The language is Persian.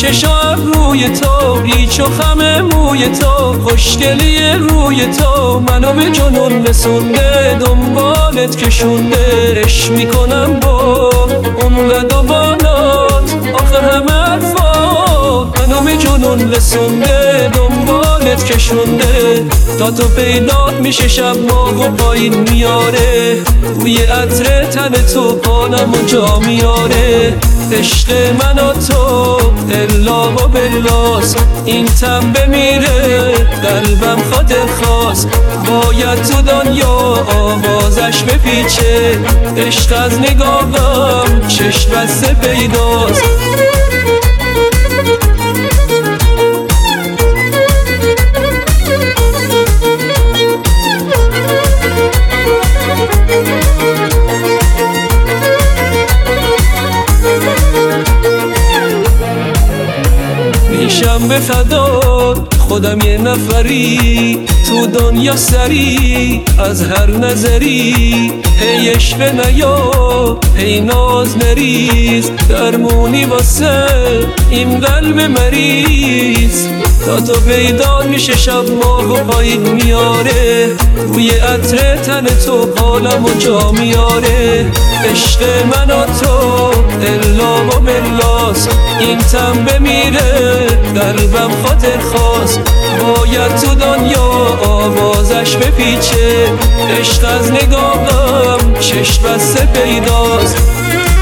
چشام روی تو، ریچ و خم موی تو، خوشگلی روی تو منو به جنون رسونده، دنبالت کشونده. عشق میکنم با اون قد و بالات، آخه همه حرفات منو به جنون رسونده، دنبالت کشونده. تا تو پیدات میشه شب ماه و پایین میاره، بوی عطر تن تو حالمو جا میاره. عشق من و تو الا و بلاس، این تن بمیره قلبم خاطر خواست. باید تو دنیا آوازش بپیچه، عشق از نگاهم چشم بسته پیداست. میشم به فدات خودم یه نفری، تو دنیا سری از هر نظری. هی عشق نیا هی ناز نریز، درمونی واسه این قلب مریض. تا تو پیدا میشه شب ماه و پایین میاره، بوی عطر تن تو حالمو جا میاره. عشق من و تو الا و بلاس، این تن بمیره قلبم خاطر خواست. باید تو دنیا آوازش بپیچه، عشق از نگاهم چشم بسته پیداست.